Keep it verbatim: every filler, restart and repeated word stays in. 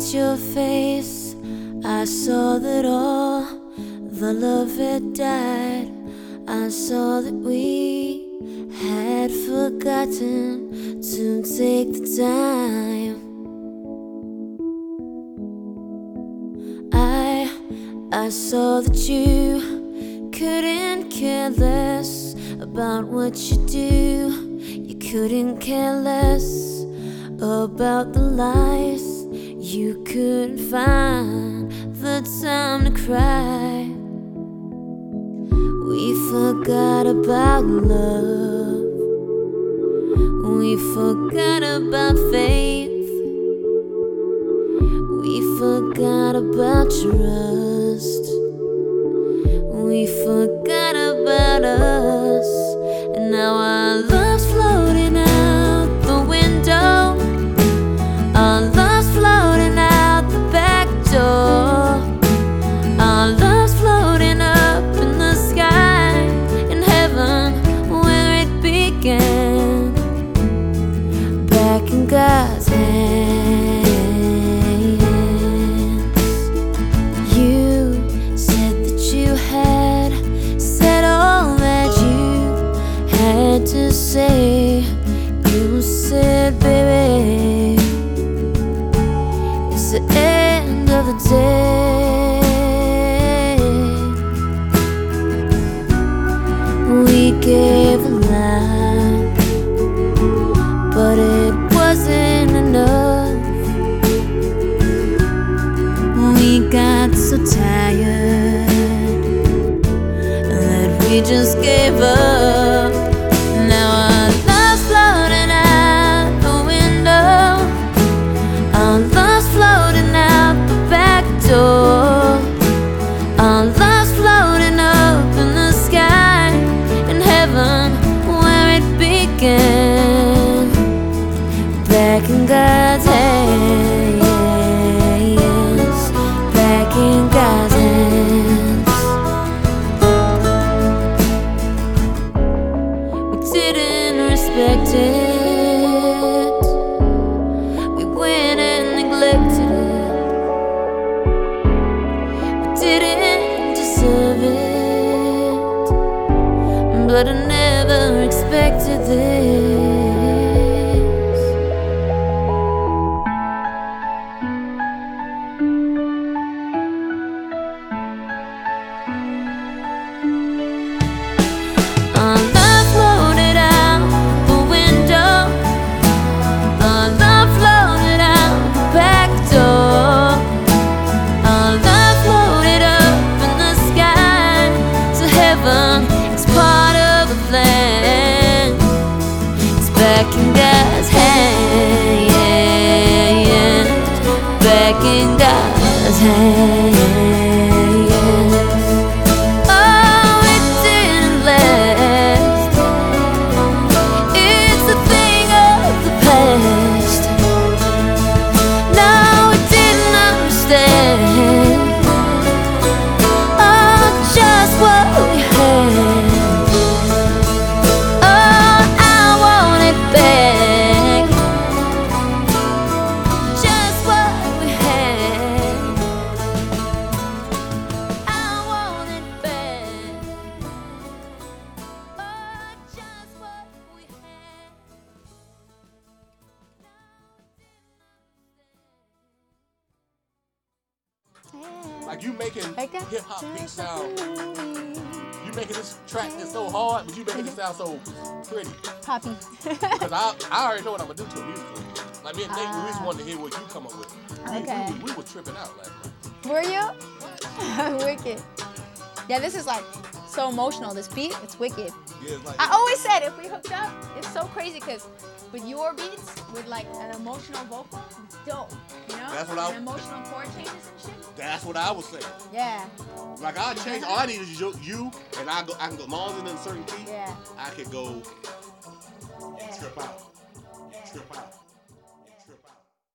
your face, I saw that all the love had died. I saw that we had forgotten to take the time. I, I saw that you couldn't care less about what you do. You couldn't care less about the lies. You couldn't find the time to cry. We forgot about love. We forgot about faith. We forgot about trust. We forgot about us. And now our love's floating out the window. Our love's floating out the back door. Our love's floating up in the sky, in heaven where it began. Back in God's hands. You said that you had said all that you had to say. You said, baby, it's the end of the day. We gave a lot, but it wasn't enough. We got so tired that we just gave up. Now our love's floating out the window. Our love's floating out the back door. Our love's floating up in the sky, in heaven where it began. Back in God's hands. Back in God's hands. We didn't respect it. We went and neglected it. We didn't deserve it, but I never expected this. Our love floated out the window. Our love floated out the back door. Our love floated up in the sky to heaven. It's part of the plan. It's back in God's hands. Back in God's hands. Oh, it didn't last. It's a thing of the past. No, it didn't understand. Oh, just what we had. Oh, I want it back. Just what we had. I want it back. Oh, just what we had. Like you making I got hip hop beats sound, just you making this track that's so hard, but you making it sound so pretty. Poppy. Because I, I already know what I'm gonna do to it musically. Like me and Nate, we just Ah. wanted to hear what you come up with. We, Okay. we, we were tripping out last night. Were you? Wicked. Yeah, this is like so emotional. This beat, it's wicked. Yeah, it's like I always said if we hooked up, it's so crazy because with your beats, with like an emotional vocal, it's dope. You know? That's what I- and emotional chord changes and shit. that's what I was saying. Yeah. Like I change, all I need is you, you and I go. I can go. As long as it's in a certain key, Yeah. I could go Yeah. trip out, trip out.